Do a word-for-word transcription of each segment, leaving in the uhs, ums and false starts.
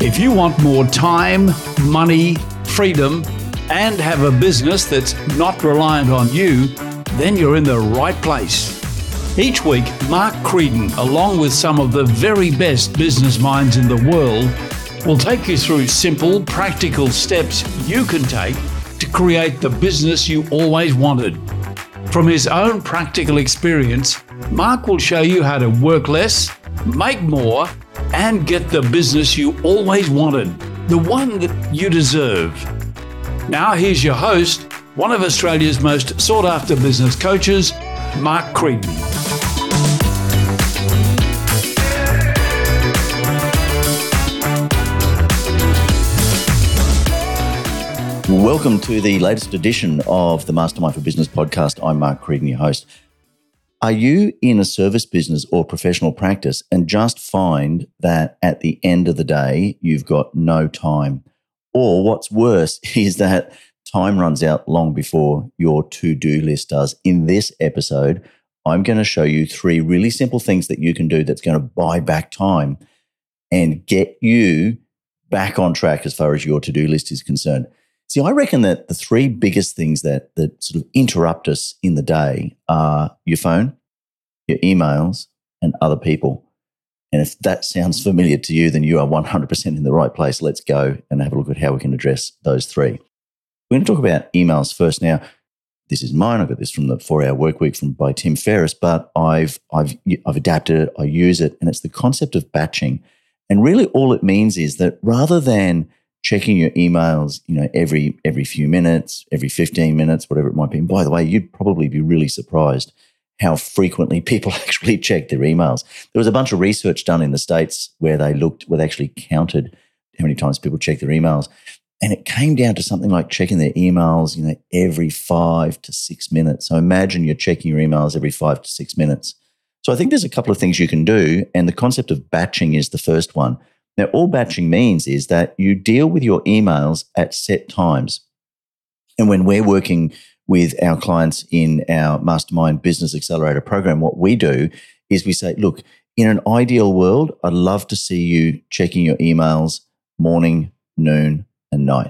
If you want more time, money, freedom, and have a business that's not reliant on you, then you're in the right place. Each week, Mark Creedon, along with some of the very best business minds in the world, will take you through simple, practical steps you can take to create the business you always wanted. From his own practical experience, Mark will show you how to work less, make more, and get the business you always wanted, the one that you deserve. Now here's your host, one of Australia's most sought-after business coaches, Mark Creedon. Welcome to the latest edition of the Mastermind for Business podcast. I'm Mark Creedon, your host. Are you in a service business or professional practice and just find that at the end of the day, you've got no time? Or what's worse is that time runs out long before your to-do list does. In this episode, I'm going to show you three really simple things that you can do that's going to buy back time and get you back on track as far as your to-do list is concerned. See, I reckon that the three biggest things that that sort of interrupt us in the day are your phone, your emails, and other people. And if that sounds familiar to you, then you are one hundred percent in the right place. Let's go and have a look at how we can address those three. We're going to talk about emails first. Now, this is mine. I got this from the four-hour work week from by Tim Ferriss, but I've I've I've adapted it. I use it, and it's the concept of batching. And really, all it means is that rather than checking your emails, you know, every every few minutes, every fifteen minutes, whatever it might be. And by the way, you'd probably be really surprised how frequently people actually check their emails. There was a bunch of research done in the States where they looked, where they actually counted how many times people check their emails. And it came down to something like checking their emails, you know, every five to six minutes. So imagine you're checking your emails every five to six minutes. So I think there's a couple of things you can do. And the concept of batching is the first one. Now, all batching means is that you deal with your emails at set times. And when we're working with our clients in our Mastermind Business Accelerator program, what we do is we say, look, in an ideal world, I'd love to see you checking your emails morning, noon, and night.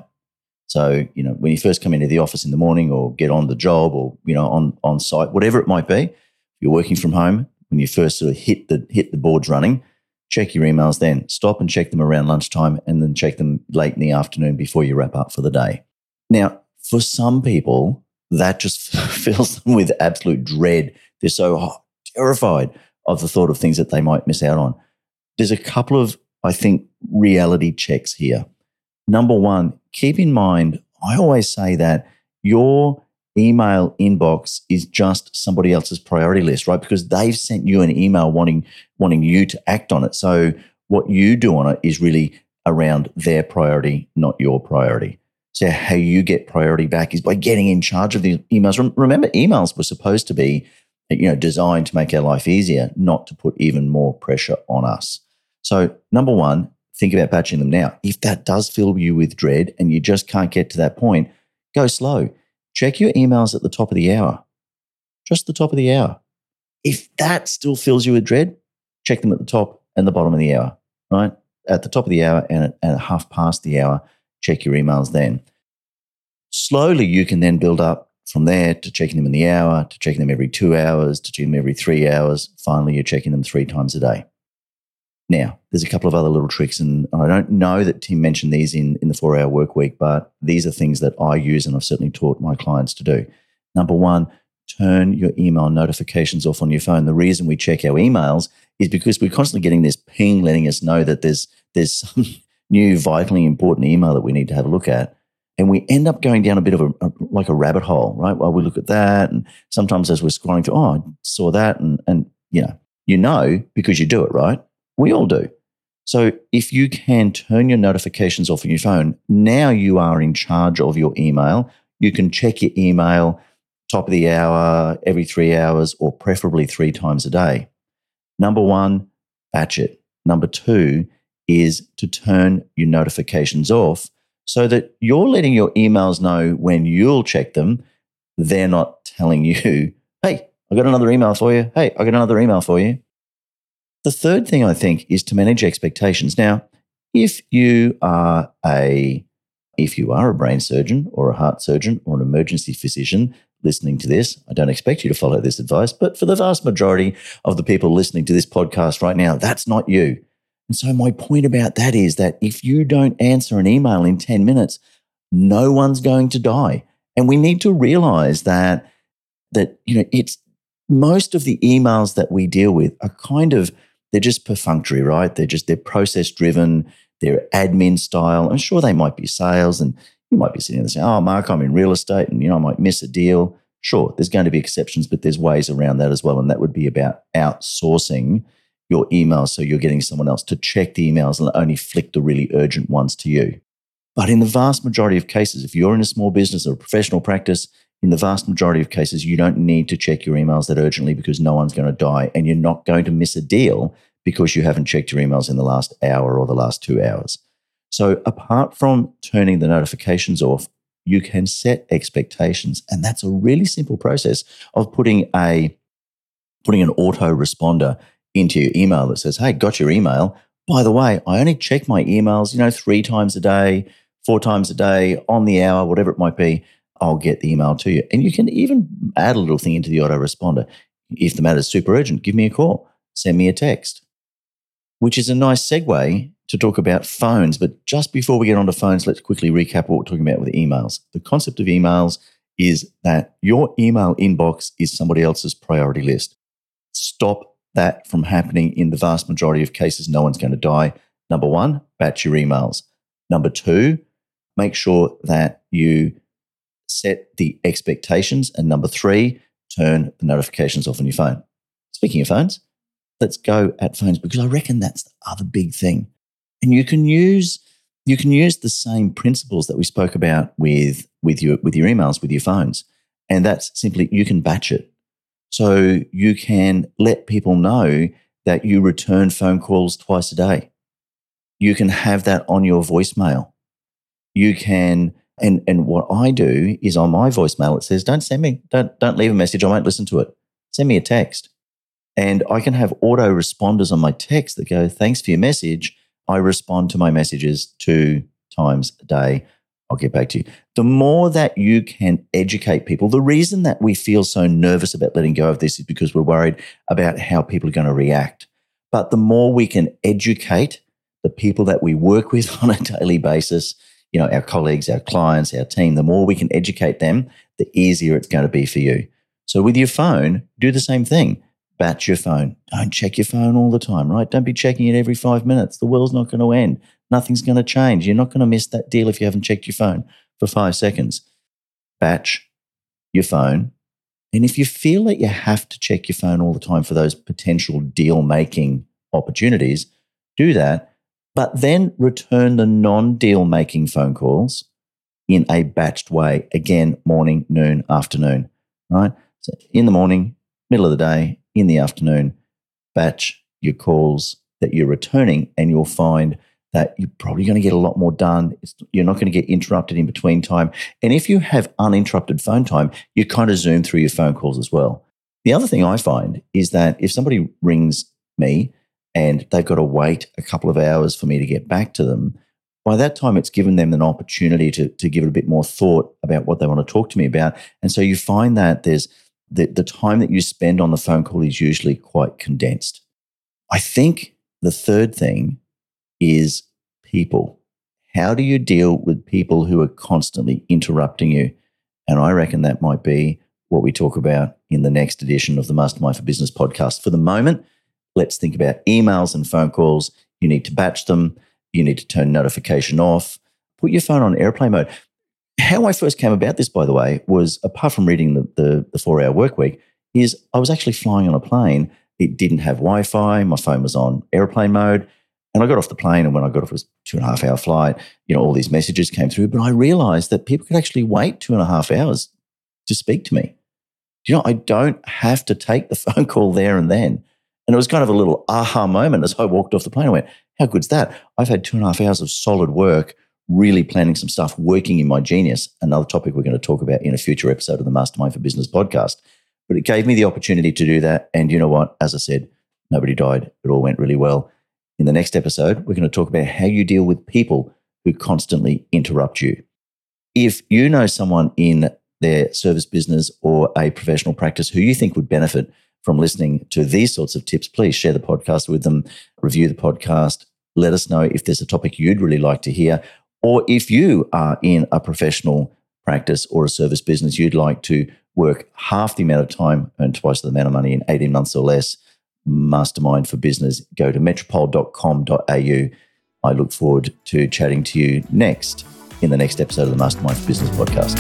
So, you know, when you first come into the office in the morning or get on the job or, you know, on, on site, whatever it might be, if you're working from home, when you first sort of hit the hit the boards running, check your emails then. Stop and check them around lunchtime and then check them late in the afternoon before you wrap up for the day. Now, for some people, that just fills them with absolute dread. They're so terrified of the thought of things that they might miss out on. There's a couple of, I think, reality checks here. Number one, keep in mind, I always say that your email inbox is just somebody else's priority list, right? Because they've sent you an email wanting wanting you to act on it. So what you do on it is really around their priority, not your priority. So how you get priority back is by getting in charge of the emails. Remember, emails were supposed to be, you know, designed to make our life easier, not to put even more pressure on us. So number one, think about batching them now. If that does fill you with dread and you just can't get to that point, go slow. Check your emails at the top of the hour, just the top of the hour. If that still fills you with dread, check them at the top and the bottom of the hour, right? At the top of the hour and at, and at half past the hour, check your emails then. Slowly, you can then build up from there to checking them in the hour, to checking them every two hours, to checking them every three hours. Finally, you're checking them three times a day. Now, there's a couple of other little tricks, and I don't know that Tim mentioned these in, in the four-hour work week, but these are things that I use and I've certainly taught my clients to do. Number one, turn your email notifications off on your phone. The reason we check our emails is because we're constantly getting this ping letting us know that there's there's some new vitally important email that we need to have a look at. And we end up going down a bit of a, a like a rabbit hole, right? Well, we look at that, and sometimes as we're scrolling through, oh, I saw that, and and you know, you know because you do it, right? We all do. So if you can turn your notifications off on your phone, now you are in charge of your email. You can check your email top of the hour, every three hours, or preferably three times a day. Number one, batch it. Number two is to turn your notifications off so that you're letting your emails know when you'll check them. They're not telling you, hey, I got another email for you. Hey, I got another email for you. The third thing I think is to manage expectations. Now, If you are a if you are a brain surgeon or a heart surgeon or an emergency physician listening to this, I don't expect you to follow this advice, but for the vast majority of the people listening to this podcast right now, that's not you. And so my point about that is that if you don't answer an email in ten minutes, no one's going to die. And we need to realize that, that, you know, it's most of the emails that we deal with are kind of, they're just perfunctory, right? They're just, they're process driven, they're admin style. I'm sure they might be sales, and you might be sitting there saying, oh, Mark, I'm in real estate and, you know, I might miss a deal. Sure, there's going to be exceptions, but there's ways around that as well. And that would be about outsourcing your emails so you're getting someone else to check the emails and only flick the really urgent ones to you. But in the vast majority of cases, if you're in a small business or a professional practice, in the vast majority of cases, you don't need to check your emails that urgently because no one's going to die, and you're not going to miss a deal because you haven't checked your emails in the last hour or the last two hours. So apart from turning the notifications off, you can set expectations. And that's a really simple process of putting a putting an autoresponder into your email that says, hey, got your email. By the way, I only check my emails, you know, three times a day, four times a day, on the hour, whatever it might be. I'll get the email to you. And you can even add a little thing into the autoresponder. If the matter's super urgent, give me a call, send me a text, which is a nice segue to talk about phones. But just before we get onto phones, let's quickly recap what we're talking about with emails. The concept of emails is that your email inbox is somebody else's priority list. Stop that from happening. In the vast majority of cases, no one's going to die. Number one, batch your emails. Number two, make sure that you set the expectations. And number three, turn the notifications off on your phone. Speaking of phones, let's go at phones, because I reckon that's the other big thing. And you can use you can use the same principles that we spoke about with, with your with your emails, with your phones. And that's simply, you can batch it. So you can let people know that you return phone calls twice a day. You can have that on your voicemail. You can, and and what I do is on my voicemail, it says, don't send me, don't don't leave a message, I won't listen to it. Send me a text. And I can have auto responders on my text that go, thanks for your message. I respond to my messages two times a day. I'll get back to you. The more that you can educate people, the reason that we feel so nervous about letting go of this is because we're worried about how people are going to react. But the more we can educate the people that we work with on a daily basis, you know, our colleagues, our clients, our team, the more we can educate them, the easier it's going to be for you. So with your phone, do the same thing. Batch your phone. Don't check your phone all the time, right? Don't be checking it every five minutes. The world's not going to end. Nothing's going to change. You're not going to miss that deal if you haven't checked your phone for five seconds. Batch your phone. And if you feel that you have to check your phone all the time for those potential deal-making opportunities, do that. But then return the non-deal-making phone calls in a batched way. Again, morning, noon, afternoon, right? So in the morning, middle of the day, in the afternoon, batch your calls that you're returning, and you'll find that you're probably going to get a lot more done. It's, you're not going to get interrupted in between time. And if you have uninterrupted phone time, you kind of zoom through your phone calls as well. The other thing I find is that if somebody rings me and they've got to wait a couple of hours for me to get back to them, by that time it's given them an opportunity to, to give it a bit more thought about what they want to talk to me about. And so you find that there's the, the time that you spend on the phone call is usually quite condensed. I think the third thing is people. How do you deal with people who are constantly interrupting you? And I reckon that might be what we talk about in the next edition of the Mastermind for Business podcast. For the moment, let's think about emails and phone calls. You need to batch them. You need to turn notification off. Put your phone on airplane mode. How I first came about this, by the way, was, apart from reading the, the, the four-hour work week, is I was actually flying on a plane. It didn't have Wi-Fi. My phone was on airplane mode. And I got off the plane, and when I got off, it was a two and a half hour flight. You know, all these messages came through, but I realized that people could actually wait two and a half hours to speak to me. You know, I don't have to take the phone call there and then. And it was kind of a little aha moment as I walked off the plane. I went, how good's that? I've had two and a half hours of solid work, really planning some stuff, working in my genius, another topic we're going to talk about in a future episode of the Mastermind for Business podcast. But it gave me the opportunity to do that. And you know what? As I said, nobody died. It all went really well. In the next episode, we're going to talk about how you deal with people who constantly interrupt you. If you know someone in their service business or a professional practice who you think would benefit from listening to these sorts of tips, please share the podcast with them, review the podcast, let us know if there's a topic you'd really like to hear, or if you are in a professional practice or a service business, you'd like to work half the amount of time, earn twice the amount of money in eighteen months or less. Mastermind for Business. Go to metropole dot com dot a u. I look forward to chatting to you next in the next episode of the Mastermind for Business podcast.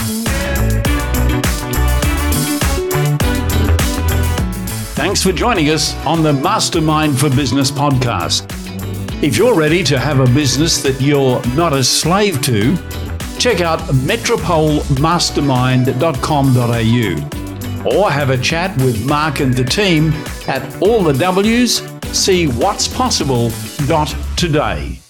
Thanks for joining us on the Mastermind for Business podcast. If you're ready to have a business that you're not a slave to, check out metropole mastermind dot com dot a u or have a chat with Mark and the team at all the W's, see what's possible dot today.